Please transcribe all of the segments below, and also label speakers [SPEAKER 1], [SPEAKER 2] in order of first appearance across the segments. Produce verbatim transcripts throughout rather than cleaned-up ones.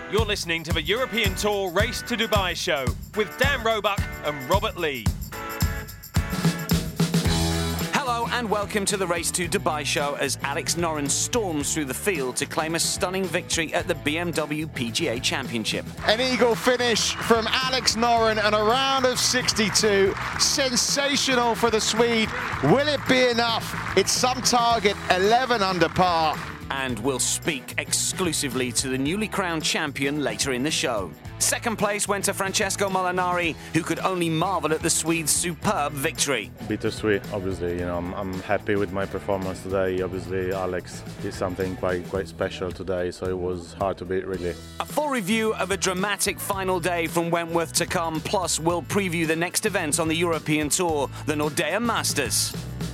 [SPEAKER 1] You're listening to the European Tour Race to Dubai show with Dan Roebuck and Robert Lee.
[SPEAKER 2] Hello and welcome to the Race to Dubai show as Alex Noren storms through the field to claim a stunning victory at the B M W P G A Championship.
[SPEAKER 3] An eagle finish from Alex Noren and a round of sixty-two. Sensational for the Swede. Will it be enough? It's some target, eleven under par.
[SPEAKER 2] And we'll speak exclusively to the newly crowned champion later in the show. Second place went to Francesco Molinari, who could only marvel at the Swede's superb victory.
[SPEAKER 4] Bittersweet, obviously. You know, I'm, I'm happy with my performance today. Obviously, Alex did something quite quite special today, so it was hard to beat, really.
[SPEAKER 2] A full review of a dramatic final day from Wentworth to come, plus we'll preview the next events on the European Tour, the Nordea Masters.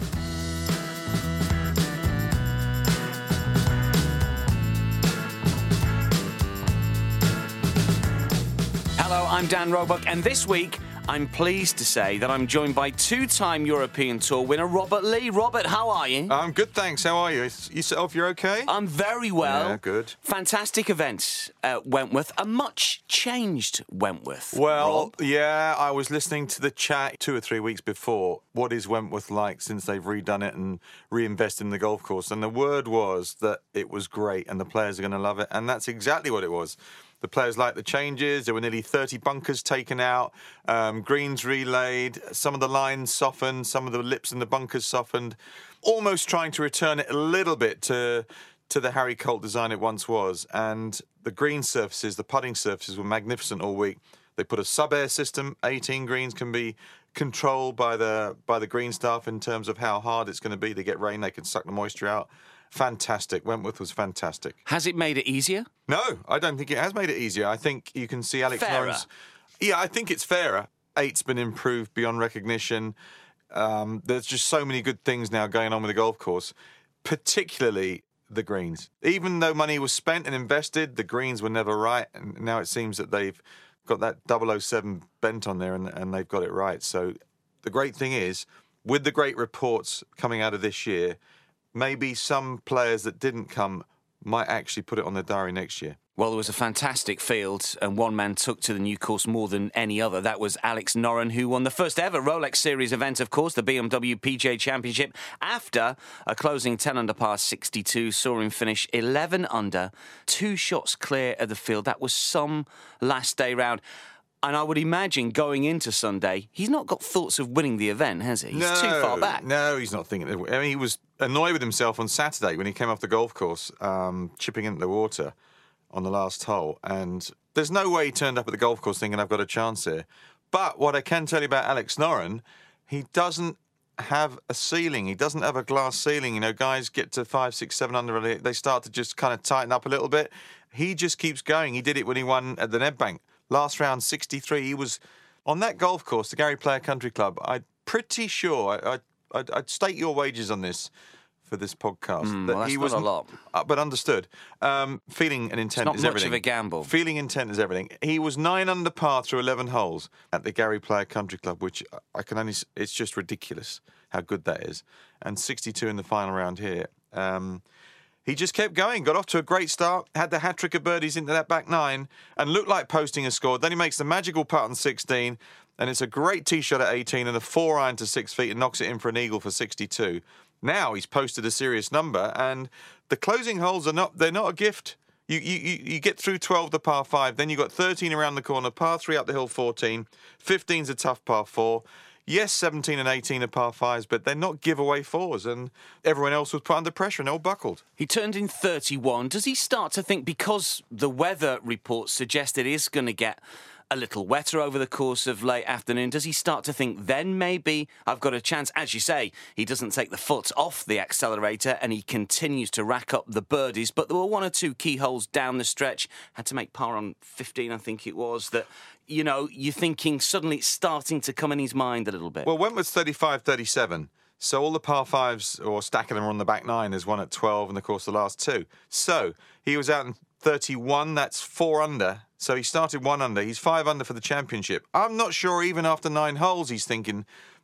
[SPEAKER 2] Hello, I'm Dan Roebuck, and this week I'm pleased to say that I'm joined by two-time European Tour winner Robert Lee. Robert, how are you?
[SPEAKER 5] I'm good, thanks. How are you? Yourself, you're okay?
[SPEAKER 2] I'm very well.
[SPEAKER 5] Yeah, good.
[SPEAKER 2] Fantastic event at Wentworth. A much changed Wentworth.
[SPEAKER 5] Well,
[SPEAKER 2] Rob.
[SPEAKER 5] yeah, I was listening to the chat two or three weeks before. What is Wentworth like since they've redone it and reinvested in the golf course? And the word was that it was great and the players are going to love it. And that's exactly what it was. The players liked the changes. There were nearly thirty bunkers taken out, um, greens relayed, some of the lines softened, some of the lips in the bunkers softened, almost trying to return it a little bit to to the Harry Colt design it once was. And the green surfaces, the putting surfaces were magnificent all week. They put a sub-air system. eighteen greens can be controlled by the by the green staff in terms of how hard it's going to be. They get rain, they can suck the moisture out. Fantastic. Wentworth was fantastic.
[SPEAKER 2] Has it made it easier?
[SPEAKER 5] No, I don't think it has made it easier. I think you can see Alex
[SPEAKER 2] Fairer.
[SPEAKER 5] Noren's... Yeah, I think it's fairer. Eight's been improved beyond recognition. Um, there's just so many good things now going on with the golf course, particularly the greens. Even though money was spent and invested, the greens were never right. And now it seems that they've got that double oh seven bent on there and, and they've got it right. So the great thing is, with the great reports coming out of this year, maybe some players that didn't come might actually put it on their diary next year.
[SPEAKER 2] Well, there was a fantastic field, and one man took to the new course more than any other. That was Alex Noren, who won the first ever Rolex Series event, of course, the B M W P G A Championship, after a closing ten under par sixty-two, saw him finish eleven under, two shots clear of the field. That was some last day round. And I would imagine going into Sunday, he's not got thoughts of winning the event, has he? He's
[SPEAKER 5] no,
[SPEAKER 2] too far back.
[SPEAKER 5] No, he's not thinking. I mean, he was annoyed with himself on Saturday when he came off the golf course, um, chipping into the water on the last hole. And there's no way he turned up at the golf course thinking, I've got a chance here. But what I can tell you about Alex Noren, he doesn't have a ceiling. He doesn't have a glass ceiling. You know, guys get to five, six, seven under, they start to just kind of tighten up a little bit. He just keeps going. He did it when he won at the Nedbank. Last round, sixty-three. He was on that golf course, the Gary Player Country Club. I'm pretty sure, I, I, I'd, I'd stake your wages on this for this podcast.
[SPEAKER 2] Mm,
[SPEAKER 5] that
[SPEAKER 2] well, that's
[SPEAKER 5] he
[SPEAKER 2] not
[SPEAKER 5] was
[SPEAKER 2] a lot.
[SPEAKER 5] Uh, but understood. Um, feeling and intent
[SPEAKER 2] It's not
[SPEAKER 5] is
[SPEAKER 2] much
[SPEAKER 5] everything.
[SPEAKER 2] of a gamble.
[SPEAKER 5] Feeling intent is everything. He was nine under par through eleven holes at the Gary Player Country Club, which I can only, it's just ridiculous how good that is. And sixty-two in the final round here. Um, He just kept going, got off to a great start, had the hat-trick of birdies into that back nine, and looked like posting a score. Then he makes the magical putt on sixteen, and it's a great tee shot at eighteen and a four iron to six feet and knocks it in for an eagle for sixty-two. Now he's posted a serious number, and the closing holes are not, they're not a gift. You, you, you get through twelve to par five, then you've got thirteen around the corner, par three up the hill fourteen, fifteen's a tough par four. Yes, seventeen and eighteen are par fives, but they're not giveaway fours, and everyone else was put under pressure and they all buckled.
[SPEAKER 2] He turned in thirty-one. Does he start to think, because the weather reports suggest it is going to get a little wetter over the course of late afternoon, does he start to think then maybe I've got a chance? As you say, he doesn't take the foot off the accelerator and he continues to rack up the birdies, but there were one or two key holes down the stretch, had to make par on fifteen, I think it was, that, you know, you're thinking suddenly it's starting to come in his mind a little bit.
[SPEAKER 5] Well, Wentworth's thirty-five thirty-seven. So all the par fives, or stacking them on the back nine, there's one at twelve and, of course, the last two. So he was out in thirty-one, that's four under. So he started one under. He's five under for the championship. I'm not sure even after nine holes he's thinking,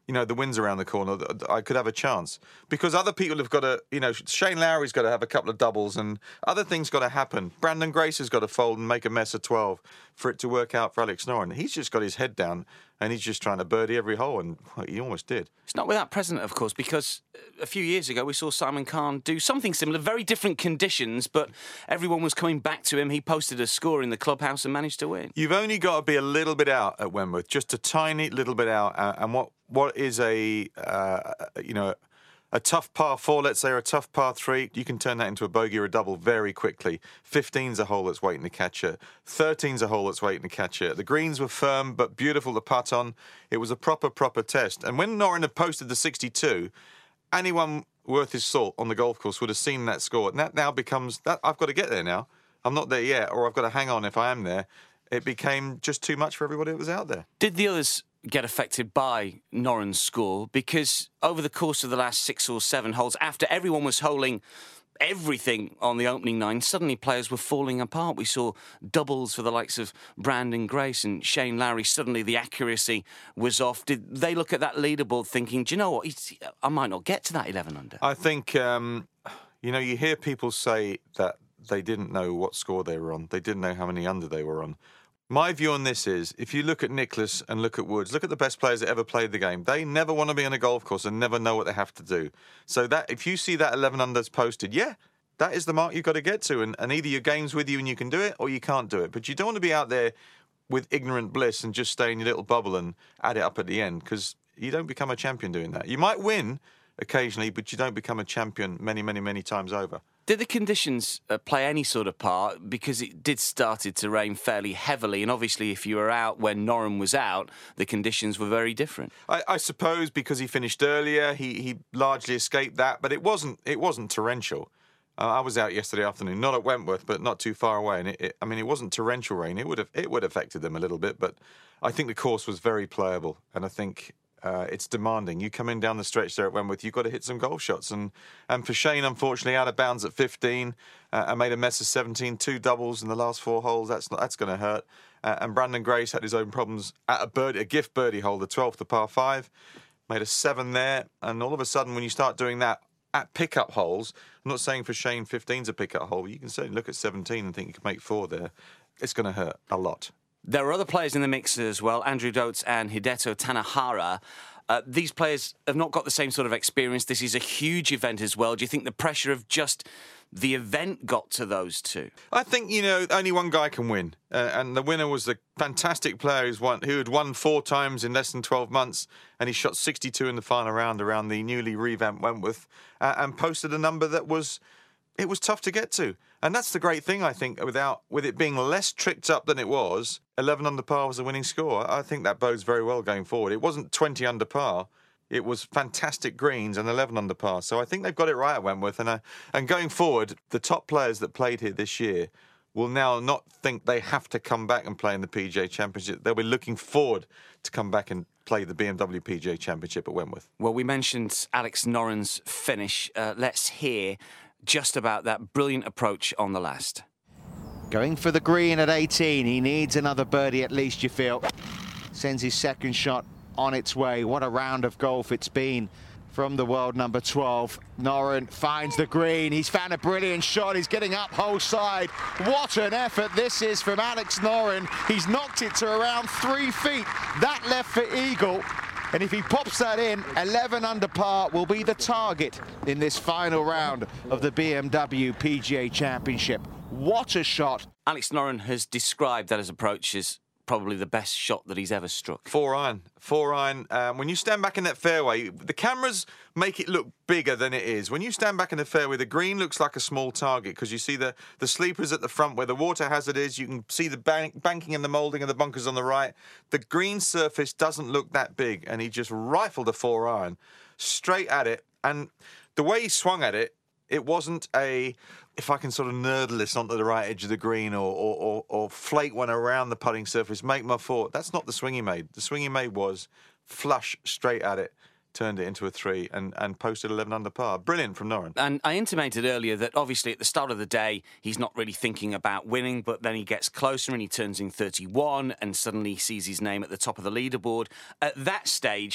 [SPEAKER 5] you know, the wind's around the corner, I could have a chance. Because other people have got to, you know, Shane Lowry's got to have a couple of doubles and other things got to happen. Brandon Grace has got to fold and make a mess of twelve for it to work out for Alex Noren. He's just got his head down and he's just trying to birdie every hole, and well, he almost did. It's
[SPEAKER 2] not without precedent, of course, because a few years ago we saw Simon Khan do something similar, very different conditions, but everyone was coming back to him. He posted a score in the clubhouse and managed to win.
[SPEAKER 5] You've only got to be a little bit out at Wentworth, just a tiny little bit out, uh, and what what is a uh, you know a tough par four, let's say, or a tough par three, you can turn that into a bogey or a double very quickly. fifteen's a hole that's waiting to catch it. thirteen's a hole that's waiting to catch it. The greens were firm but beautiful to putt on. It was a proper, proper test. And when Noren had posted the sixty-two, anyone worth his salt on the golf course would have seen that score. And that now becomes, that I've got to get there now. I'm not there yet, or I've got to hang on if I am there. It became just too much for everybody that was out there.
[SPEAKER 2] Did the others get affected by Noren's score? Because over the course of the last six or seven holes, after everyone was holing everything on the opening nine, suddenly players were falling apart. We saw doubles for the likes of Brandon Grace and Shane Lowry. Suddenly the accuracy was off. Did they look at that leaderboard thinking, do you know what, He's, I might not get to that eleven under?
[SPEAKER 5] I think, um, you know, you hear people say that they didn't know what score they were on. They didn't know how many under they were on. My view on this is, if you look at Nicklaus and look at Woods, look at the best players that ever played the game. They never want to be on a golf course and never know what they have to do. So that if you see that eleven unders posted, yeah, that is the mark you've got to get to. And, and either your game's with you and you can do it, or you can't do it. But you don't want to be out there with ignorant bliss and just stay in your little bubble and add it up at the end, because you don't become a champion doing that. You might win occasionally, but you don't become a champion many, many, many times over.
[SPEAKER 2] Did the conditions uh, play any sort of part? Because it did started to rain fairly heavily, and obviously if you were out when Noren was out, the conditions were very different.
[SPEAKER 5] I, I suppose because he finished earlier, he, he largely escaped that, but it wasn't it wasn't torrential. Uh, I was out yesterday afternoon, not at Wentworth, but not too far away, and it, it, I mean it wasn't torrential rain. It would have it would have affected them a little bit, but I think the course was very playable, and I think. Uh, it's demanding. You come in down the stretch there at Wentworth, you've got to hit some golf shots. And and for Shane, unfortunately, out of bounds at fifteen, uh, and made a mess of seventeen, two doubles in the last four holes. That's not, that's going to hurt. Uh, and Brandon Grace had his own problems at a birdie, a gift birdie hole, the twelfth, the par five, made a seven there. And all of a sudden, when you start doing that at pickup holes, I'm not saying for Shane fifteen's a pickup hole, but you can certainly look at seventeen and think you can make four there. It's going to hurt a lot.
[SPEAKER 2] There are other players in the mix as well, Andrew Dotes and Hideto Tanahara. Uh, these players have not got the same sort of experience. This is a huge event as well. Do you think the pressure of just the event got to those two?
[SPEAKER 5] I think, you know, only one guy can win. Uh, and the winner was the fantastic player who's won, who had won four times in less than twelve months, and he shot sixty-two in the final round around the newly revamped Wentworth, uh, and posted a number that was... It was tough to get to. And that's the great thing, I think, without with it being less tricked up than it was. eleven under par was a winning score. I think that bodes very well going forward. It wasn't twenty under par. It was fantastic greens and eleven under par. So I think they've got it right at Wentworth. And, uh, and going forward, the top players that played here this year will now not think they have to come back and play in the P G A Championship. They'll be looking forward to come back and play the B M W P G A Championship at Wentworth.
[SPEAKER 2] Well, we mentioned Alex Noren's finish. Uh, let's hear just about that brilliant approach on the last.
[SPEAKER 3] Going for the green at eighteen. He needs another birdie at least, you feel. Sends his second shot on its way. What a round of golf it's been from the world number twelve. Noren finds the green. He's found a brilliant shot. He's getting up whole side. What an effort this is from Alex Noren. He's knocked it to around three feet. That left for eagle. And if he pops that in, eleven under par will be the target in this final round of the B M W P G A Championship. What a shot.
[SPEAKER 2] Alex Noren has described that his approach as probably the best shot that he's ever struck.
[SPEAKER 5] Four iron. Four iron. Um, when you stand back in that fairway, the cameras make it look bigger than it is. When you stand back in the fairway, the green looks like a small target because you see the, the sleepers at the front where the water hazard is. You can see the bank, banking and the moulding and the bunkers on the right. The green surface doesn't look that big, and he just rifled a four iron straight at it. And the way he swung at it, it wasn't a, if I can sort of nurdle this onto the right edge of the green or, or, or, or flake one around the putting surface, make my four. That's not the swing he made. The swing he made was flush straight at it, turned it into a three and, and posted eleven under par. Brilliant from Noren.
[SPEAKER 2] And I intimated earlier that obviously at the start of the day, he's not really thinking about winning, but then he gets closer and he turns in thirty-one and suddenly sees his name at the top of the leaderboard. At that stage,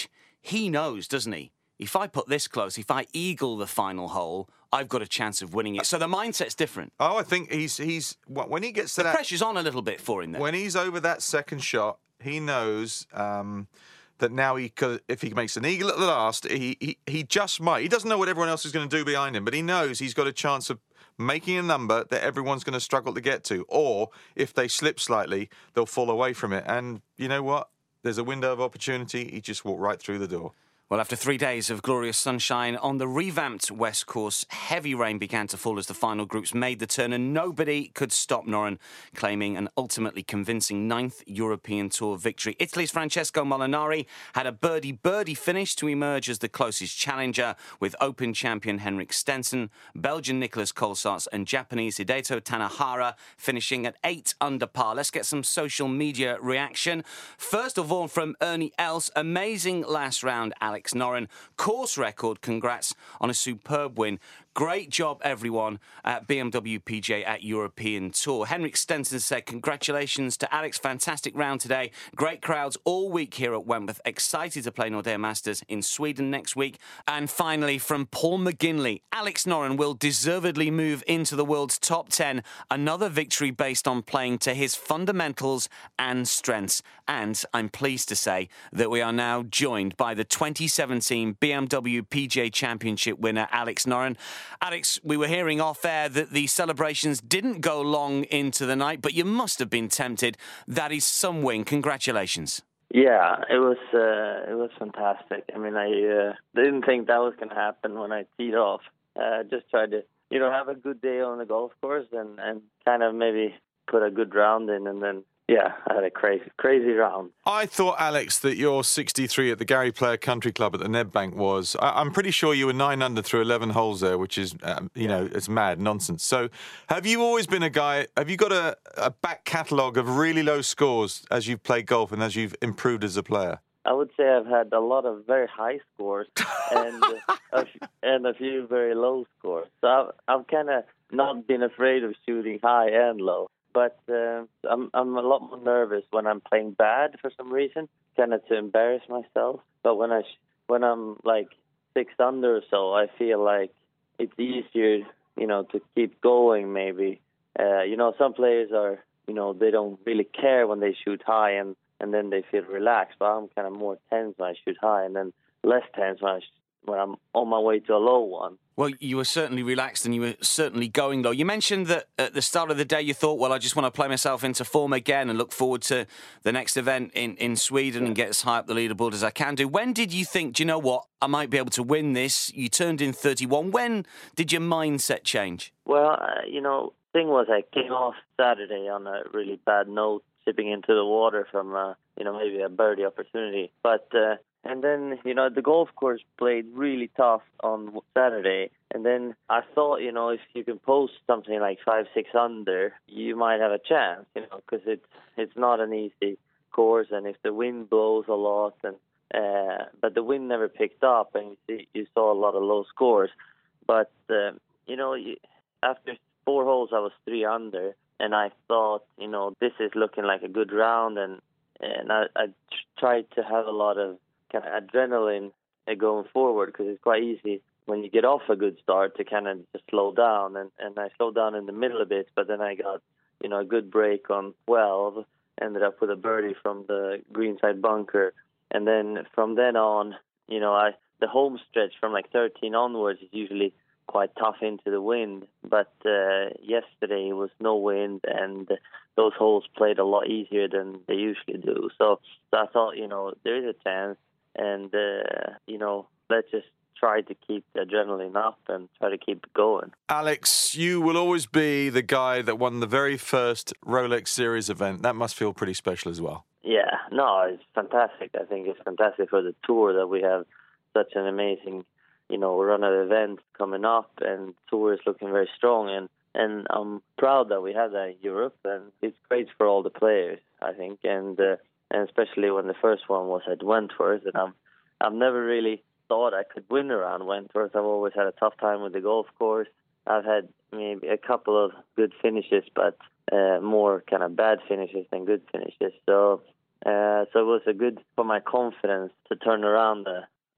[SPEAKER 2] he knows, doesn't he? If I put this close, if I eagle the final hole, I've got a chance of winning it. So the mindset's different.
[SPEAKER 5] Oh, I think he's he's when he gets to
[SPEAKER 2] the
[SPEAKER 5] that,
[SPEAKER 2] pressure's on a little bit for him then.
[SPEAKER 5] When he's over that second shot, he knows um, that now he could, if he makes an eagle at the last, he, he he just might. He doesn't know what everyone else is going to do behind him, but he knows he's got a chance of making a number that everyone's going to struggle to get to. Or if they slip slightly, they'll fall away from it. And you know what? There's a window of opportunity. He just walked right through the door.
[SPEAKER 2] Well, after three days of glorious sunshine on the revamped West Course, heavy rain began to fall as the final groups made the turn, and nobody could stop Noren, claiming an ultimately convincing ninth European Tour victory. Italy's Francesco Molinari had a birdie-birdie finish to emerge as the closest challenger, with Open champion Henrik Stenson, Belgian Nicholas Colsaerts and Japanese Hideto Tanahara finishing at eight under par. Let's get some social media reaction. First of all, from Ernie Else, amazing last round, Alex. Alex Noren, course record, congrats on a superb win. Great job, everyone, at B M W P G A at European Tour. Henrik Stenson said, congratulations to Alex. Fantastic round today. Great crowds all week here at Wentworth. Excited to play Nordea Masters in Sweden next week. And finally, from Paul McGinley, Alex Noren will deservedly move into the world's top ten. Another victory based on playing to his fundamentals and strengths. And I'm pleased to say that we are now joined by the twenty seventeen B M W P G A Championship winner, Alex Noren. Alex, we were hearing off air that the celebrations didn't go long into the night, but you must have been tempted. That is some win. Congratulations.
[SPEAKER 6] Yeah, it was uh, it was fantastic. I mean, I uh, didn't think that was going to happen when I teed off. Uh, just tried to, you know, have a good day on the golf course and, and kind of maybe put a good round in, and then yeah, I had a crazy, crazy round.
[SPEAKER 5] I thought, Alex, that your sixty-three at the Gary Player Country Club at the Nedbank was... I, I'm pretty sure you were nine under through eleven holes there, which is, um, you know, it's mad nonsense. So have you always been a guy... Have you got a, a back catalogue of really low scores as you've played golf and as you've improved as a player?
[SPEAKER 6] I would say I've had a lot of very high scores and, a, and a few very low scores. So I've, I've kind of not been afraid of shooting high and low. But uh, I'm I'm a lot more nervous when I'm playing bad for some reason, kind of to embarrass myself. But when I sh- when I'm like six under or so, I feel like it's easier, you know, to keep going. Maybe uh, you know, some players are, you know, they don't really care when they shoot high, and, and then they feel relaxed. But I'm kind of more tense when I shoot high, and then less tense when I sh- when I'm on my way to a low one.
[SPEAKER 2] Well, you were certainly relaxed and you were certainly going low. You mentioned that at the start of the day you thought, well, I just want to play myself into form again and look forward to the next event in, in Sweden and get as high up the leaderboard as I can do. When did you think, do you know what, I might be able to win this? You turned in thirty-one. When did your mindset change?
[SPEAKER 6] Well, uh, you know, thing was I came off Saturday on a really bad note, chipping into the water from, uh, you know, maybe a birdie opportunity. But... Uh, And then, you know, the golf course played really tough on Saturday. And then I thought, you know, if you can post something like five, six under, you might have a chance, you know, because it's, it's not an easy course. And if the wind blows a lot, and uh, but the wind never picked up, and you, see, you saw a lot of low scores. But, uh, you know, after four holes, I was three under. And I thought, you know, this is looking like a good round. And, and I, I tried to have a lot of kind of adrenaline going forward, because it's quite easy when you get off a good start to kind of just slow down, and, and I slowed down in the middle a bit, but then I got, you know, a good break on twelve, ended up with a birdie from the greenside bunker, and then from then on, you know, I the home stretch from like thirteen onwards is usually quite tough into the wind, but uh, yesterday was no wind, and those holes played a lot easier than they usually do. So, so I thought, you know, there is a chance. And, uh, you know, let's just try to keep the adrenaline up and try to keep it going.
[SPEAKER 5] Alex, you will always be the guy that won the very first Rolex Series event. That must feel pretty special as well.
[SPEAKER 6] Yeah, no, it's fantastic. I think it's fantastic for the tour that we have such an amazing, you know, run of events coming up, and tour is looking very strong. And, and I'm proud that we have that in Europe, and it's great for all the players, I think. And, uh, And especially when the first one was at Wentworth, and I'm, I've never really thought I could win around Wentworth. I've always had a tough time with the golf course. I've had maybe a couple of good finishes, but uh, more kind of bad finishes than good finishes. So, uh, so it was a good for my confidence to turn around the,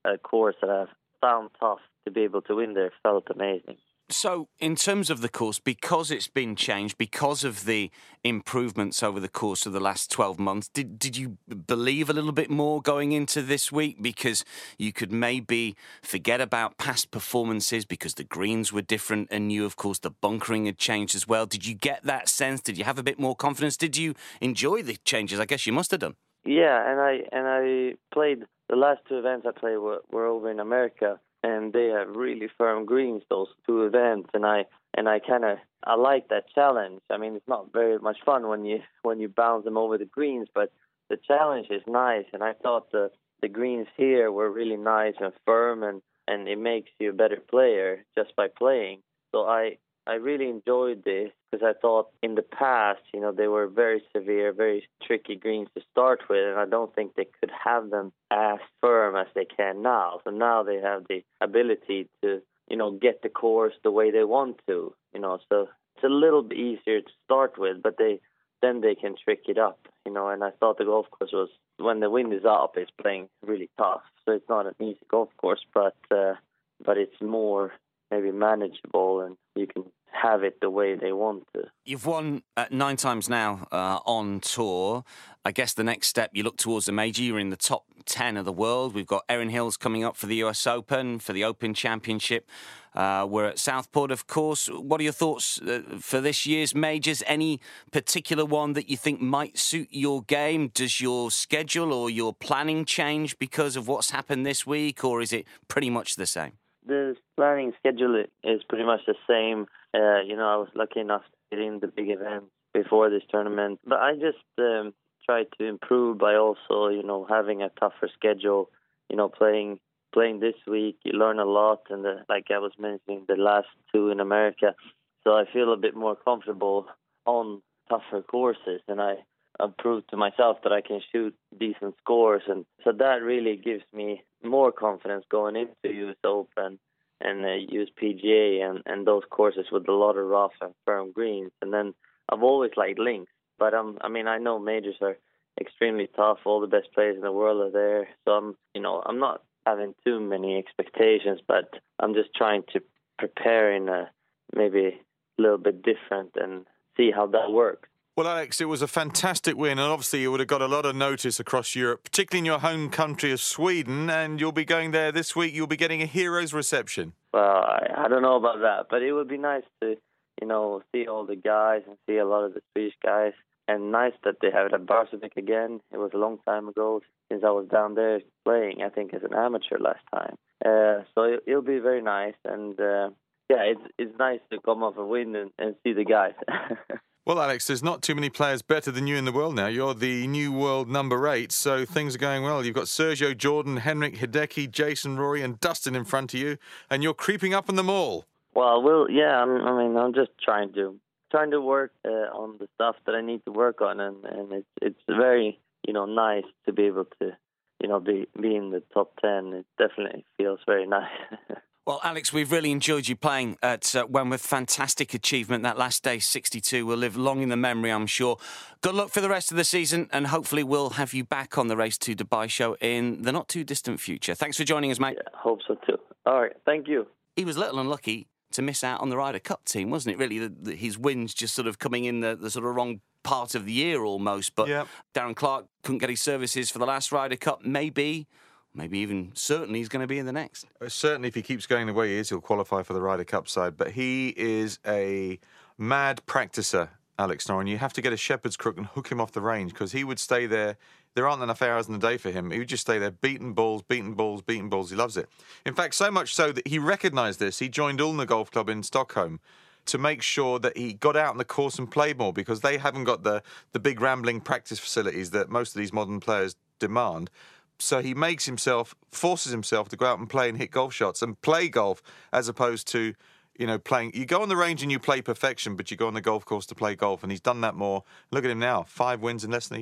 [SPEAKER 6] a course that I've found tough to be able to win there felt amazing.
[SPEAKER 2] So, in terms of the course, because it's been changed, because of the improvements over the course of the last twelve months, did did you believe a little bit more going into this week? Because you could maybe forget about past performances because the greens were different and you, of course, the bunkering had changed as well. Did you get that sense? Did you have a bit more confidence? Did you enjoy the changes? I guess you must have done.
[SPEAKER 6] Yeah, and I and I played, the last two events I played were, were over in America. And they have really firm greens, those two events, and I and I kind of I like that challenge. I mean, it's not very much fun when you when you bounce them over the greens, but the challenge is nice. And I thought the the greens here were really nice and firm, and, and it makes you a better player just by playing. So I I really enjoyed this because I thought in the past, you know, they were very severe, very tricky greens to start with, and I don't think they could have them as firm as they can now. So now they have the ability to, you know, get the course the way they want to, you know. So it's a little bit easier to start with, but they then they can trick it up, you know. And I thought the golf course was, when the wind is up, it's playing really tough. So it's not an easy golf course, but uh, but it's more maybe manageable, and you can have it the way they want to.
[SPEAKER 2] You've won uh, nine times now uh, on tour. I guess the next step, you look towards the major. You're in the top ten of the world. We've got Erin Hills coming up for the U S Open, for the Open Championship. Uh, we're at Southport, of course. What are your thoughts uh, for this year's majors? Any particular one that you think might suit your game? Does your schedule or your planning change because of what's happened this week, or is it pretty much the same?
[SPEAKER 6] The planning schedule is pretty much the same. Uh, you know, I was lucky enough to get in the big events before this tournament. But I just um, tried to improve by also, you know, having a tougher schedule. You know, playing playing this week, you learn a lot. And the, like I was mentioning, the last two in America. So I feel a bit more comfortable on tougher courses. And I, I've proved to myself that I can shoot decent scores. And so that really gives me more confidence going into U S Open and uh, U S P G A and, and those courses with a lot of rough and firm greens. And then I've always liked links, but um, I mean, I know majors are extremely tough. All the best players in the world are there. So I'm, you know, I'm not having too many expectations, but I'm just trying to prepare in a maybe a little bit different and see how that works.
[SPEAKER 5] Well, Alex, it was a fantastic win, and obviously you would have got a lot of notice across Europe, particularly in your home country of Sweden, and you'll be going there this week. You'll be getting a hero's reception.
[SPEAKER 6] Well, I, I don't know about that, but it would be nice to, you know, see all the guys and see a lot of the Swedish guys, and nice that they have it at Barsebäck again. It was a long time ago since I was down there playing, I think, as an amateur last time. Uh, so it, it'll be very nice, and uh, yeah, it's it's nice to come off a win and, and see the guys.
[SPEAKER 5] Well, Alex, there's not too many players better than you in the world now. You're the new world number eight, so things are going well. You've got Sergio, Jordan, Henrik, Hideki, Jason, Rory and Dustin in front of you, and you're creeping up on them all.
[SPEAKER 6] Well, well, yeah, I'm, I mean, I'm just trying to trying to work uh, on the stuff that I need to work on, and, and it's it's very, you know, nice to be able to, you know, be, be in the top ten. It definitely feels very nice.
[SPEAKER 2] Well, Alex, we've really enjoyed you playing at uh, Wentworth. Fantastic achievement. That last day, sixty-two, will live long in the memory, I'm sure. Good luck for the rest of the season, and hopefully we'll have you back on the Race to Dubai show in the not-too-distant future. Thanks for joining us, mate.
[SPEAKER 6] Yeah, hope so, too. All right, thank you.
[SPEAKER 2] He was a little unlucky to miss out on the Ryder Cup team, wasn't it, really? The, the, his wins just sort of coming in the, the sort of wrong part of the year almost. But yep. Darren Clarke couldn't get his services for the last Ryder Cup. Maybe... Maybe even certainly he's going to be in the next.
[SPEAKER 5] Certainly, if he keeps going the way he is, he'll qualify for the Ryder Cup side. But he is a mad practicer, Alex Noren. You have to get a shepherd's crook and hook him off the range, because he would stay there. There aren't enough hours in the day for him. He would just stay there, beating balls, beating balls, beating balls. He loves it. In fact, so much so that he recognised this. He joined Ulna Golf Club in Stockholm to make sure that he got out on the course and played more, because they haven't got the, the big rambling practice facilities that most of these modern players demand. So he makes himself, forces himself to go out and play and hit golf shots and play golf, as opposed to, you know, playing. You go on the range and you play perfection, but you go on the golf course to play golf, and he's done that more. Look at him now, five wins in less than a year.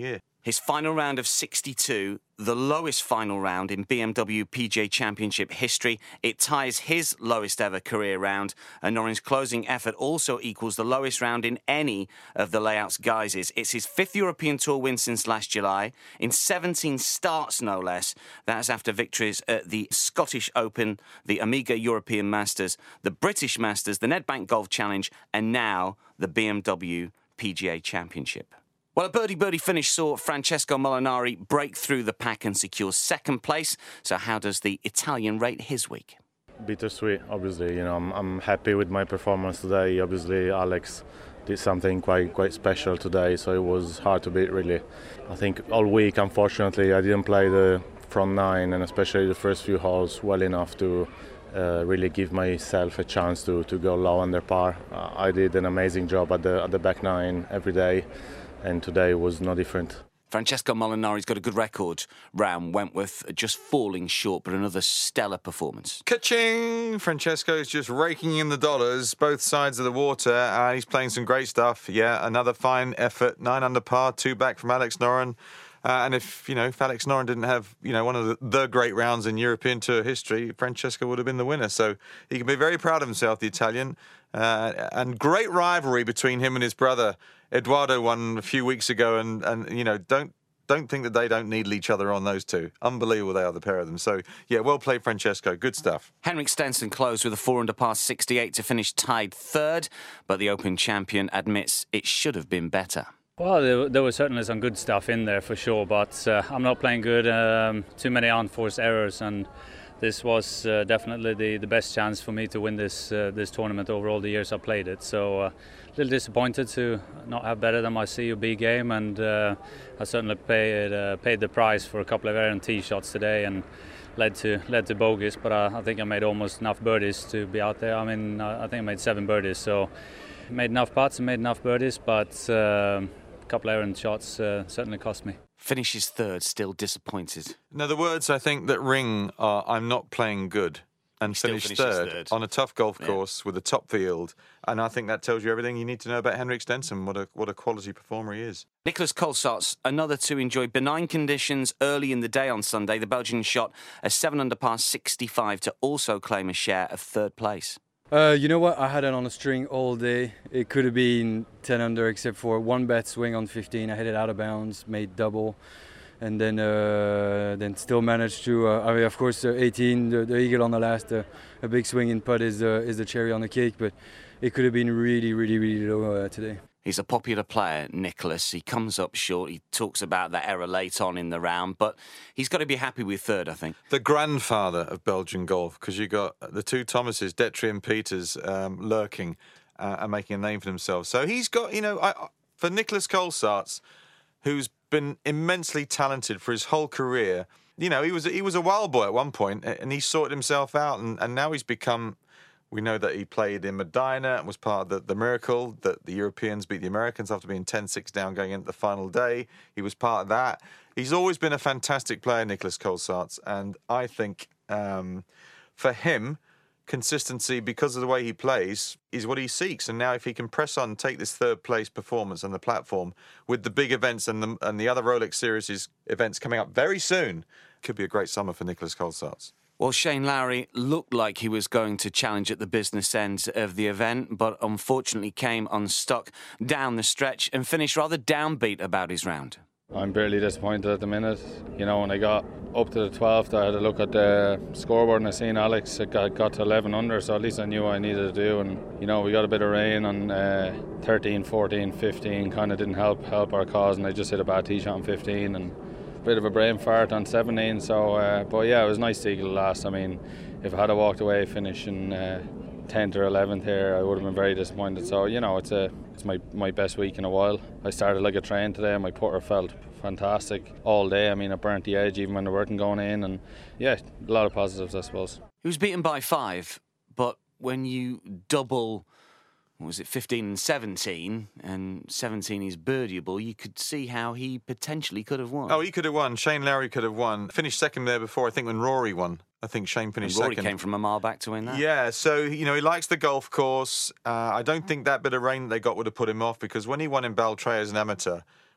[SPEAKER 2] His final round of sixty-two, the lowest final round in B M W P G A Championship history. It ties his lowest ever career round, and Noren's closing effort also equals the lowest round in any of the layout's guises. It's his fifth European Tour win since last July, in seventeen starts no less. That's after victories at the Scottish Open, the Amiga European Masters, the British Masters, the Nedbank Golf Challenge, and now the B M W P G A Championship. Well, a birdie-birdie finish saw Francesco Molinari break through the pack and secure second place. So how does the Italian rate his week?
[SPEAKER 4] Bittersweet, obviously. You know, I'm, I'm happy with my performance today. Obviously, Alex did something quite quite special today, so it was hard to beat, really. I think all week, unfortunately, I didn't play the front nine, and especially the first few holes, well enough to uh, really give myself a chance to, to go low under par. Uh, I did an amazing job at the at the back nine every day, and today was no different.
[SPEAKER 2] Francesco Molinari's got a good record round Wentworth, just falling short, but another stellar performance.
[SPEAKER 5] Ka-ching! Francesco's just raking in the dollars, both sides of the water, and he's playing some great stuff. Yeah, another fine effort, nine under par, two back from Alex Noren. Uh, and if, you know, if Alex Noren didn't have, you know, one of the, the great rounds in European Tour history, Francesco would have been the winner. So he can be very proud of himself, the Italian. Uh, and great rivalry between him and his brother. Eduardo won a few weeks ago, and, and you know, don't don't think that they don't needle each other on, those two. Unbelievable they are, the pair of them. So, yeah, well played, Francesco. Good stuff.
[SPEAKER 2] Henrik Stenson closed with a four under par sixty-eight to finish tied third, but the Open champion admits it should have been better.
[SPEAKER 7] Well, there, there was certainly some good stuff in there for sure, but uh, I'm not playing good. Um, too many unforced errors, and this was uh, definitely the, the best chance for me to win this uh, this tournament over all the years I played it. So uh, a little disappointed to not have better than my C U B game, and uh, I certainly paid uh, paid the price for a couple of errant tee shots today, and led to led to bogeys. But I, I think I made almost enough birdies to be out there. I mean, I, I think I made seven birdies, so made enough putts and made enough birdies, but uh, a couple of errant shots uh, certainly cost me.
[SPEAKER 2] Finishes third, still disappointed.
[SPEAKER 5] Now, the words I think that ring are "I'm not playing good," and finish third, third on a tough golf course yeah. with a top field. And I think that tells you everything you need to know about Henrik Stenson, what a what a quality performer he is.
[SPEAKER 2] Nicholas Colsaerts, another to enjoy benign conditions early in the day on Sunday. The Belgian shot a seven under par sixty-five to also claim a share of third place.
[SPEAKER 8] Uh, you know what? I had it on a string all day. It could have been ten under, except for one bad swing on fifteen. I hit it out of bounds, made double, and then uh, then still managed to. Uh, I mean, of course, uh, eighteen, the, the eagle on the last, uh, a big swing in putt is uh, is the cherry on the cake. But it could have been really, really, really low uh, today.
[SPEAKER 2] He's a popular player, Nicholas. He comes up short. He talks about that error late on in the round, but he's got to be happy with third, I think.
[SPEAKER 5] The grandfather of Belgian golf, because you got the two Thomases, Detry and Peters, um, lurking uh, and making a name for themselves. So he's got, you know, I, for Nicholas Colsaerts, who's been immensely talented for his whole career. You know, he was he was a wild boy at one point, and he sorted himself out, and, and now he's become. We know that he played in Medina and was part of the, the miracle that the Europeans beat the Americans after being ten six down going into the final day. He was part of that. He's always been a fantastic player, Nicholas Colsaerts, and I think um, for him, consistency, because of the way he plays, is what he seeks. And now if he can press on and take this third place performance on the platform with the big events and the, and the other Rolex Series events coming up very soon, could be a great summer for Nicholas Colsaerts.
[SPEAKER 2] Well, Shane Lowry looked like he was going to challenge at the business end of the event, but unfortunately came unstuck down the stretch and finished rather downbeat about his round.
[SPEAKER 4] I'm barely disappointed at the minute. You know, when I got up to the twelfth, I had a look at the scoreboard and I seen Alex got, got to eleven under, so at least I knew what I needed to do. And, you know, we got a bit of rain on uh, thirteen, fourteen, fifteen, kind of didn't help help our cause, and I just hit a bad tee shot on fifteen and bit of a brain fart on seventeen, so uh, but yeah, it was nice to eagle the last. I mean, if I had walked away finishing uh, tenth or eleventh here, I would have been very disappointed. So, you know, it's a it's my, my best week in a while. I started like a train today, and my putter felt fantastic all day. I mean, I burnt the edge even when the weren't going in, and yeah, a lot of positives, I suppose.
[SPEAKER 2] He was beaten by five, but when you double, what was it, fifteen and seventeen, and seventeen is birdieable, you could see how he potentially could have won.
[SPEAKER 5] Oh, he could have won. Shane Lowry could have won. Finished second there before, I think, when Rory won. I think Shane finished
[SPEAKER 2] and Rory
[SPEAKER 5] second.
[SPEAKER 2] Rory came from a mile back to win that.
[SPEAKER 5] Yeah, so, you know, he likes the golf course. Uh, I don't think that bit of rain that they got would have put him off, because when he won in Baltray as an amateur,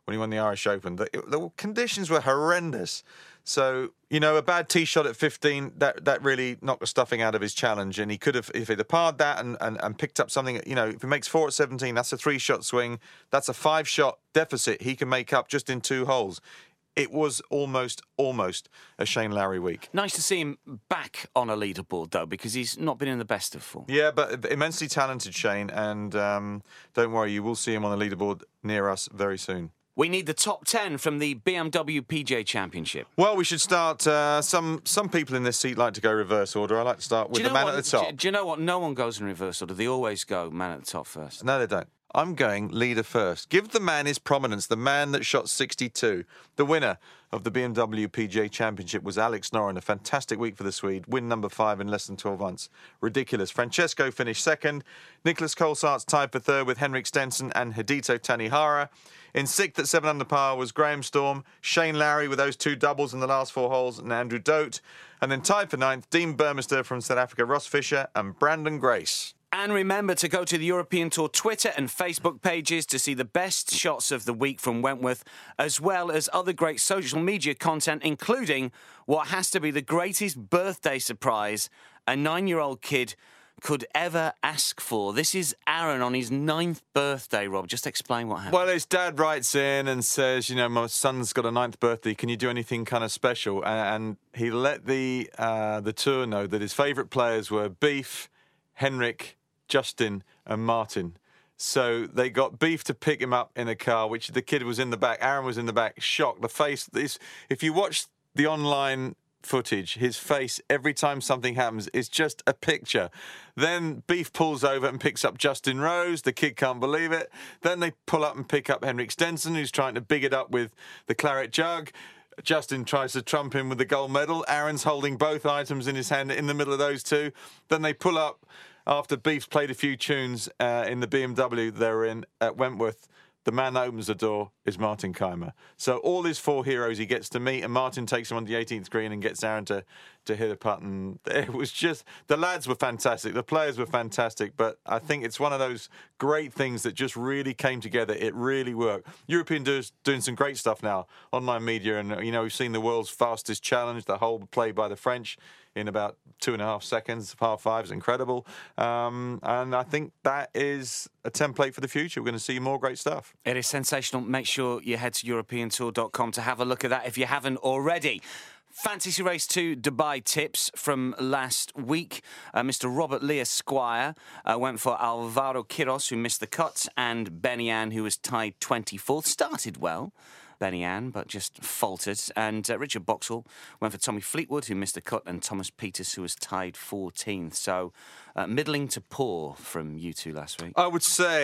[SPEAKER 5] when he won the Irish Open. The, the conditions were horrendous. So, you know, a bad tee shot at fifteen, that that really knocked the stuffing out of his challenge. And he could have, if he'd have parred that and, and, and picked up something, you know, if he makes four at seventeen, that's a three-shot swing. That's a five-shot deficit he can make up just in two holes. It was almost, almost a Shane Lowry week.
[SPEAKER 2] Nice to see him back on a leaderboard, though, because he's not been in the best of form.
[SPEAKER 5] Yeah, but immensely talented Shane. And um, don't worry, you will see him on the leaderboard near us very soon.
[SPEAKER 2] We need the top ten from the B M W P G A Championship.
[SPEAKER 5] Well, we should start. Uh, some some people in this seat like to go reverse order. I like to start with the man
[SPEAKER 2] what,
[SPEAKER 5] at the top.
[SPEAKER 2] Do, do you know what? No one goes in reverse order. They always go man at the top first.
[SPEAKER 5] No, they don't. I'm going leader first. Give the man his prominence. The man that shot sixty-two. The winner of the B M W P G A Championship was Alex Noren. A fantastic week for the Swede. Win number five in less than twelve months. Ridiculous. Francesco finished second. Nicholas Colsaerts tied for third with Henrik Stenson and Hideo Tanihara. In sixth at seven under par was Graham Storm, Shane Lowry with those two doubles in the last four holes, and Andrew Dote. And then tied for ninth, Dean Burmester from South Africa, Ross Fisher and Brandon Grace.
[SPEAKER 2] And remember to go to the European Tour Twitter and Facebook pages to see the best shots of the week from Wentworth, as well as other great social media content, including what has to be the greatest birthday surprise a nine-year-old kid could ever ask for. This is Aaron on his ninth birthday, Rob. Just explain what happened.
[SPEAKER 5] Well, his dad writes in and says, you know, my son's got a ninth birthday. Can you do anything kind of special? And he let the uh, the tour know that his favourite players were Beef, Henrik, Justin and Martin. So they got Beef to pick him up in a car, which the kid was in the back. Aaron was in the back, shocked. The face, this, if you watch the online footage, his face every time something happens is just a picture. Then Beef pulls over and picks up Justin Rose. The kid can't believe it. Then they pull up and pick up Henrik Stenson, who's trying to big it up with the claret jug. Justin tries to trump him with the gold medal. Aaron's holding both items in his hand in the middle of those two. Then they pull up after Beef's played a few tunes uh, in the B M W they're in at Wentworth. The man that opens the door is Martin Keimer. So all his four heroes he gets to meet, and Martin takes him on the eighteenth green and gets Aaron to, to hit a putt. And it was just, the lads were fantastic, the players were fantastic, but I think it's one of those great things that just really came together. It really worked. European doers doing some great stuff now, online media, and you know, we've seen the world's fastest challenge, the whole play by the French in about two and a half seconds. Par five is incredible. Um, and I think that is a template for the future. We're going to see more great stuff.
[SPEAKER 2] It is sensational. Make sure you head to European Tour dot com to have a look at that if you haven't already. Fantasy Race to Dubai tips from last week. Uh, Mister Robert Lee Esquire uh, went for Alvaro Quiros, who missed the cut, and Benny Ann, who was tied twenty-fourth. Started well, Benny Ann, but just faltered. And uh, Richard Boxall went for Tommy Fleetwood, who missed the cut, and Thomas Peters, who was tied fourteenth. So uh, middling to poor from you two last week.
[SPEAKER 5] I would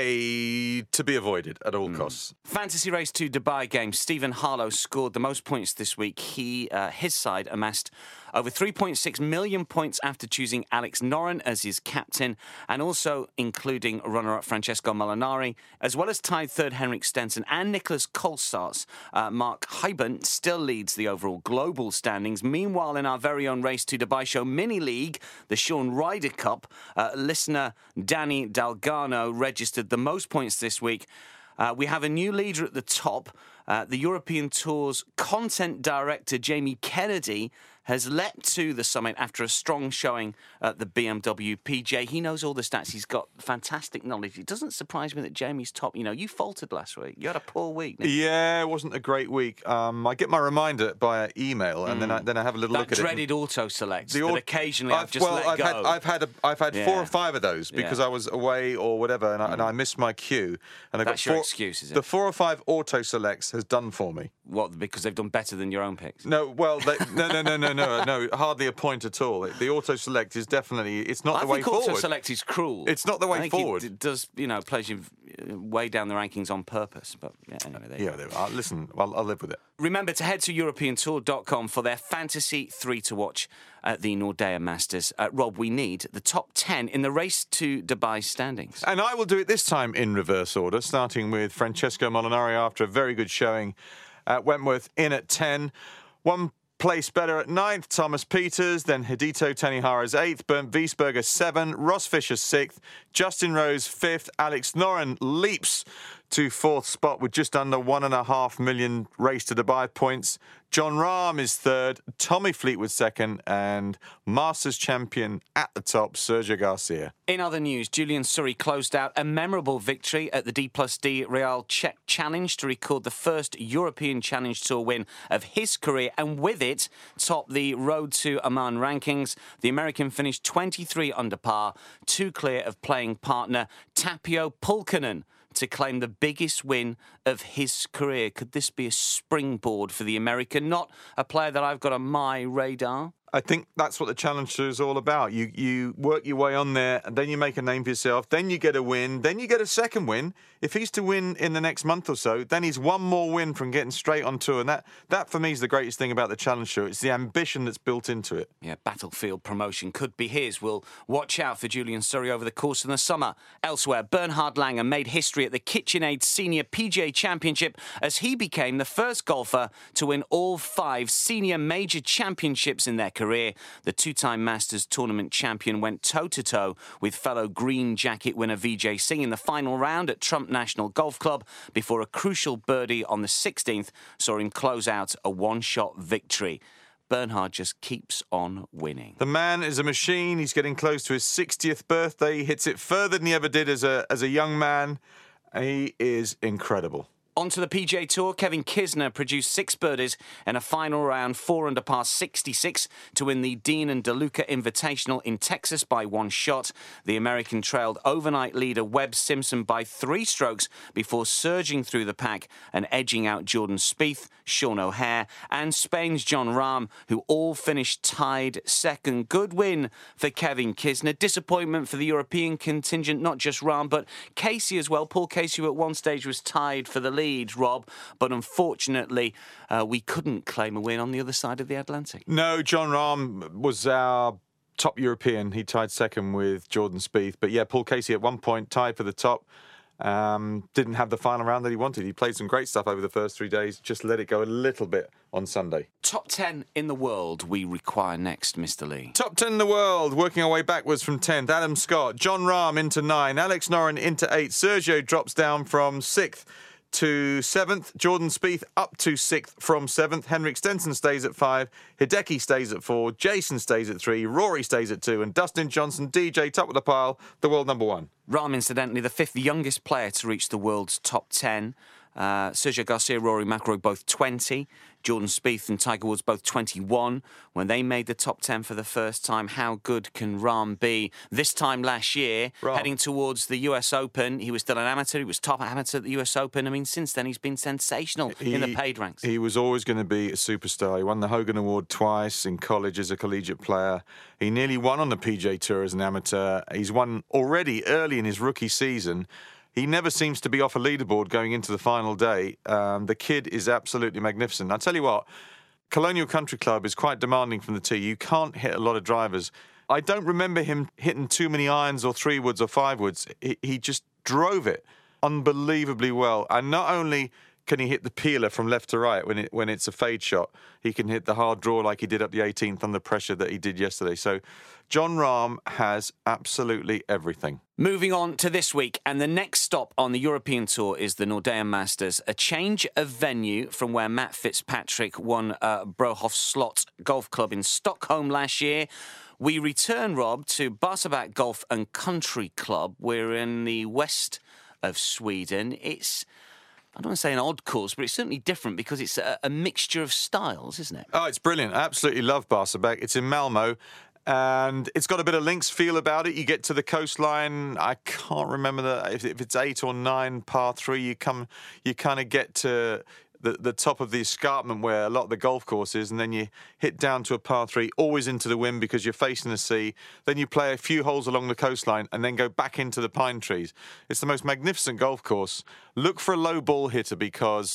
[SPEAKER 5] say to be avoided at all mm. costs.
[SPEAKER 2] Fantasy Race to Dubai game. Stephen Harlow scored the most points this week. He, uh, his side amassed over three point six million points after choosing Alex Noren as his captain, and also including runner-up Francesco Molinari, as well as tied third Henrik Stenson and Nicholas Colsaerts. Uh, Mark Hyben still leads the overall global standings. Meanwhile, in our very own Race to Dubai show mini league, the Sean Ryder Cup, uh, listener Danny Dalgano registered the most points this week. Uh, we have a new leader at the top. Uh, the European Tour's content director, Jamie Kennedy, has leapt to the summit after a strong showing at the B M W P G A. He knows all the stats. He's got fantastic knowledge. It doesn't surprise me that Jamie's top. You know, you faltered last week. You had a poor week. Didn't you?
[SPEAKER 5] Yeah, it wasn't a great week. Um, I get my reminder by email, and mm. then I then I have a little
[SPEAKER 2] that
[SPEAKER 5] look at it.
[SPEAKER 2] That dreaded auto select. The
[SPEAKER 5] au-
[SPEAKER 2] that occasionally I've, I've just
[SPEAKER 5] well,
[SPEAKER 2] let
[SPEAKER 5] I've
[SPEAKER 2] go.
[SPEAKER 5] Had, I've had a, I've had
[SPEAKER 2] yeah.
[SPEAKER 5] four or five of those because yeah. I was away or whatever, and I, mm. and I missed my cue. And I
[SPEAKER 2] That's
[SPEAKER 5] got four,
[SPEAKER 2] your excuse, is it?
[SPEAKER 5] The four or five auto selects has done for me.
[SPEAKER 2] What? Because they've done better than your own picks?
[SPEAKER 5] No, well, they, no, no, no, no, no, no. Hardly a point at all. The auto select is definitely it's not
[SPEAKER 2] I
[SPEAKER 5] the way
[SPEAKER 2] think
[SPEAKER 5] forward.
[SPEAKER 2] Auto select is cruel.
[SPEAKER 5] It's not the way
[SPEAKER 2] I think
[SPEAKER 5] forward.
[SPEAKER 2] It, it does, you know, plays you way down the rankings on purpose. But yeah, anyway, there you
[SPEAKER 5] yeah,
[SPEAKER 2] go.
[SPEAKER 5] Uh, listen, I'll, I'll live with it.
[SPEAKER 2] Remember to head to European Tour dot com for their fantasy three to watch at the Nordea Masters. Uh, Rob, we need the top ten in the Race to Dubai standings.
[SPEAKER 5] And I will do it this time in reverse order, starting with Francesco Molinari after a very good showing at Wentworth in at ten. One place better at ninth, Thomas Peters, then Hideo Tanihara's eighth, Bernd Wiesberger seven, Ross Fisher sixth, Justin Rose fifth, Alex Noren leaps to fourth spot with just under one and a half million Race to Dubai points. Jon Rahm is third, Tommy Fleetwood second, and Masters champion at the top, Sergio Garcia.
[SPEAKER 2] In other news, Julian Surrey closed out a memorable victory at the D plus D Real Czech Challenge to record the first European Challenge Tour win of his career, and with it, top the Road to Amman rankings. The American finished twenty-three under par, two clear of playing partner Tapio Pulkkanen to claim the biggest win of his career. Could this be a springboard for the American? Not a player that I've got on my radar.
[SPEAKER 5] I think that's what the Challenge Tour is all about. You you work your way on there, and then you make a name for yourself. Then you get a win. Then you get a second win. If he's to win in the next month or so, then he's one more win from getting straight on tour. And that, that for me, is the greatest thing about the Challenge Tour. It's the ambition that's built into it.
[SPEAKER 2] Yeah, battlefield promotion could be his. We'll watch out for Julian Surrey over the course of the summer. Elsewhere, Bernhard Langer made history at the KitchenAid Senior P G A Championship as he became the first golfer to win all five senior major championships in their career. Career. The two-time Masters tournament champion went toe-to-toe with fellow green jacket winner Vijay Singh in the final round at Trump National Golf Club before a crucial birdie on the sixteenth saw him close out a one-shot victory. Bernhard just keeps on winning.
[SPEAKER 5] The man is a machine. He's getting close to his sixtieth birthday. He hits it further than he ever did as a, as a young man. He is incredible.
[SPEAKER 2] On to the P G A Tour, Kevin Kisner produced six birdies in a final round, four under par sixty-six to win the Dean and DeLuca Invitational in Texas by one shot. The American trailed overnight leader Webb Simpson by three strokes before surging through the pack and edging out Jordan Spieth, Sean O'Haire and Spain's Jon Rahm, who all finished tied second. Good win for Kevin Kisner. Disappointment for the European contingent, not just Rahm, but Casey as well. Paul Casey, who at one stage was tied for the lead. Rob, but unfortunately uh, we couldn't claim a win on the other side of the Atlantic.
[SPEAKER 5] No, Jon Rahm was our top European. He tied second with Jordan Spieth, but yeah, Paul Casey at one point tied for the top. Um, didn't have the final round that he wanted. He played some great stuff over the first three days, just let it go a little bit on Sunday.
[SPEAKER 2] Top ten in the world we require next, Mister Lee.
[SPEAKER 5] Top ten in the world, working our way backwards from tenth. Adam Scott, Jon Rahm into nine, Alex Noren into eight, Sergio drops down from sixth to seventh, Jordan Spieth up to sixth from seventh, Henrik Stenson stays at five, Hideki stays at four, Jason stays at three, Rory stays at two, and Dustin Johnson, D J, top of the pile, the world number one.
[SPEAKER 2] Rahm, incidentally, the fifth youngest player to reach the world's top ten. Uh, Sergio Garcia, Rory McIlroy, both twenty. Jordan Spieth and Tiger Woods, both twenty-one. When they made the top ten for the first time, how good can Rahm be? This time last year, Rahm. heading towards the U S Open, he was still an amateur. He was top amateur at the U S Open. I mean, since then, he's been sensational he, in the paid ranks.
[SPEAKER 5] He was always going to be a superstar. He won the Hogan Award twice in college as a collegiate player. He nearly won on the P G A Tour as an amateur. He's won already early in his rookie season. He never seems to be off a leaderboard going into the final day. Um, the kid is absolutely magnificent. I'll tell you what, Colonial Country Club is quite demanding from the tee. You can't hit a lot of drivers. I don't remember him hitting too many irons or three woods or five woods. He, he just drove it unbelievably well. And not only can he hit the peeler from left to right when it when it's a fade shot, he can hit the hard draw like he did up the eighteenth under pressure that he did yesterday. So Jon Rahm has absolutely everything.
[SPEAKER 2] Moving on to this week, and the next stop on the European Tour is the Nordea Masters. A change of venue from where Matt Fitzpatrick won uh, Brohof Slott Golf Club in Stockholm last year. We return, Rob, to Barsebäck Golf and Country Club. We're in the west of Sweden. It's, I don't want to say an odd course, but it's certainly different because it's a, a mixture of styles, isn't it?
[SPEAKER 5] Oh, it's brilliant. I absolutely love Barsebäck. It's in Malmo. And it's got a bit of links feel about it. You get to the coastline. I can't remember the, if, if it's eight or nine par three. You come, you kind of get to the, the top of the escarpment where a lot of the golf course is, and then you hit down to a par three, always into the wind because you're facing the sea. Then you play a few holes along the coastline and then go back into the pine trees. It's the most magnificent golf course. Look for a low ball hitter because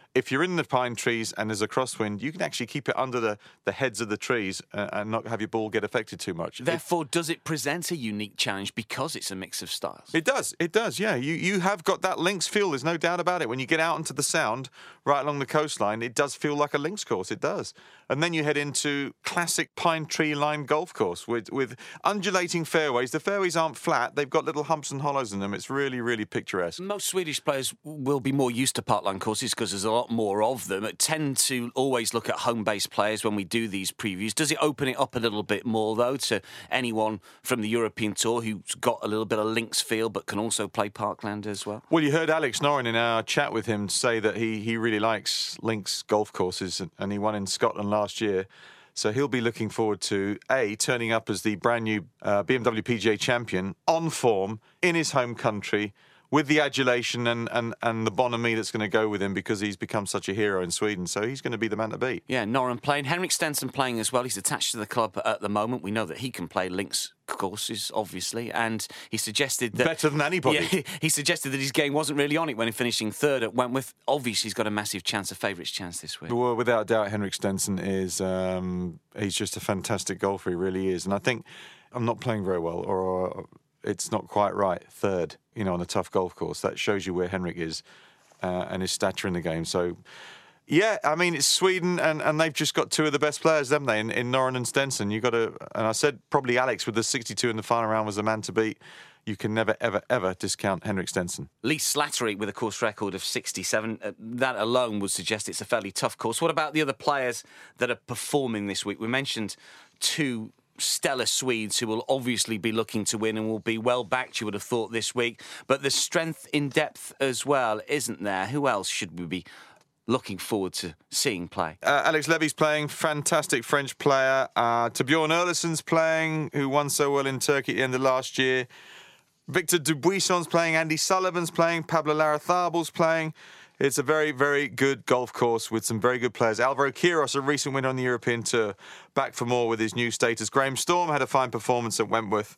[SPEAKER 5] if you're in the pine trees and there's a crosswind, you can actually keep it under the, the heads of the trees uh, and not have your ball get affected too much.
[SPEAKER 2] Therefore, it, does it present a unique challenge because it's a mix of styles?
[SPEAKER 5] It does. It does, yeah. You you have got that links feel. There's no doubt about it. When you get out into the Sound, right along the coastline, it does feel like a links course. It does. And then you head into classic pine tree lined golf course with, with undulating fairways. The fairways aren't flat. They've got little humps and hollows in them. It's really, really picturesque.
[SPEAKER 2] Most Swedish players will be more used to parkline courses because there's a lot more of them. I tend to always look at home-based players when we do these previews. Does it open it up a little bit more, though, to anyone from the European Tour who's got a little bit of links feel but can also play parkland as well?
[SPEAKER 5] Well, you heard Alex Noren in our chat with him say that he, he really likes links golf courses, and he won in Scotland last year. So he'll be looking forward to, A, turning up as the brand new uh, B M W P G A champion on form in his home country with the adulation and, and, and the bonhomie that's going to go with him because he's become such a hero in Sweden. So he's going to be the man to beat.
[SPEAKER 2] Yeah, Noren playing. Henrik Stenson playing as well. He's attached to the club at the moment. We know that he can play links courses, obviously, and he suggested that...
[SPEAKER 5] Better than anybody.
[SPEAKER 2] Yeah, he suggested that his game wasn't really on it when he finishing third at Wentworth. Obviously, he's got a massive chance, a favourites chance this week.
[SPEAKER 5] Well, without doubt, Henrik Stenson is... Um, he's just a fantastic golfer, he really is. And I think I'm not playing very well, or... or it's not quite right, third, you know, on a tough golf course. That shows you where Henrik is uh, and his stature in the game. So, yeah, I mean, it's Sweden, and, and they've just got two of the best players, haven't they, in, in Noren and Stenson. You got to, and I said probably Alex with the sixty-two in the final round was the man to beat. You can never, ever, ever discount Henrik Stenson.
[SPEAKER 2] Lee Slattery with a course record of sixty-seven. Uh, that alone would suggest it's a fairly tough course. What about the other players that are performing this week? We mentioned two stellar Swedes who will obviously be looking to win and will be well backed, you would have thought, this week. But there's strength in depth as well, isn't there? Who else should we be looking forward to seeing play?
[SPEAKER 5] Uh, Alex Levy's playing, fantastic French player. Uh, Torbjorn Oleson's playing, who won so well in Turkey at the end of last year. Victor Dubuisson's playing, Andy Sullivan's playing, Pablo Larrazábal's playing. It's a very, very good golf course with some very good players. Alvaro Quiros, a recent winner on the European Tour, back for more with his new status. Graham Storm had a fine performance at Wentworth.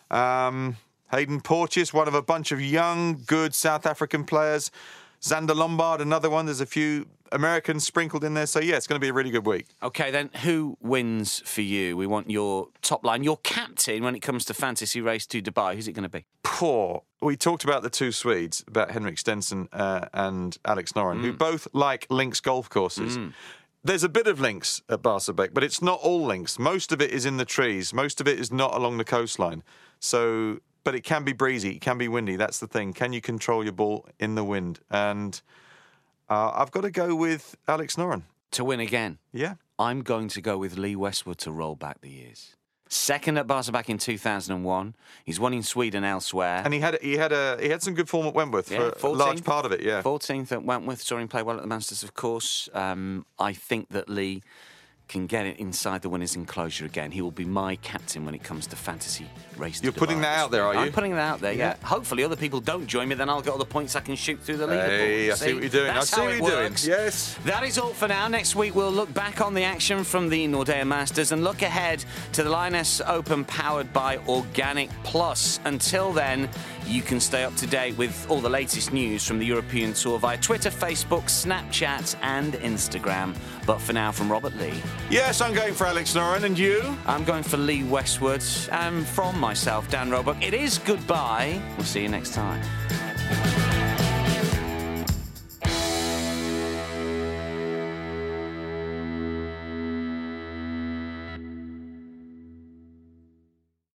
[SPEAKER 5] Um, Hayden Porteous, one of a bunch of young, good South African players. Xander Lombard, another one. There's a few Americans sprinkled in there. So, yeah, it's going to be a really good week.
[SPEAKER 2] OK, then, who wins for you? We want your top line, your captain when it comes to Fantasy Race to Dubai. Who's it going to be?
[SPEAKER 5] Poor. We talked about the two Swedes, about Henrik Stenson uh, and Alex Noren, mm. who both like links golf courses. Mm. There's a bit of links at Barsebäck, but it's not all links. Most of it is in the trees. Most of it is not along the coastline. So... But it can be breezy, it can be windy. That's the thing. Can you control your ball in the wind? And uh, I've got to go with Alex Noren.
[SPEAKER 2] To win again?
[SPEAKER 5] Yeah.
[SPEAKER 2] I'm going to go with Lee Westwood to roll back the years. Second at Barsebäck in two thousand one. He's won in Sweden elsewhere.
[SPEAKER 5] And he had he had a he had some good form at Wentworth yeah, for fourteenth, a large part of it, yeah.
[SPEAKER 2] fourteenth at Wentworth, saw him play well at the Masters, of course. Um, I think that Lee can get it inside the winner's enclosure again. He will be my captain when it comes to Fantasy Race to
[SPEAKER 5] You're putting that out there, are you?
[SPEAKER 2] I'm putting that out there, yeah. yeah. Hopefully other people don't join me, then I'll get all the points I can shoot through the leaderboard.
[SPEAKER 5] Hey, I see, see what you're doing.
[SPEAKER 2] That's
[SPEAKER 5] I see
[SPEAKER 2] how
[SPEAKER 5] what
[SPEAKER 2] it
[SPEAKER 5] you're
[SPEAKER 2] works.
[SPEAKER 5] doing. Yes.
[SPEAKER 2] That is all for now. Next week we'll look back on the action from the Nordea Masters and look ahead to the Lyoness Open powered by Organic Plus. Until then, you can stay up to date with all the latest news from the European Tour via Twitter, Facebook, Snapchat and Instagram. But for now, from Robert Lee.
[SPEAKER 5] Yes, I'm going for Alex Noren, and you?
[SPEAKER 2] I'm going for Lee Westwood. And from myself, Dan Roebuck, it is goodbye. We'll see you next time.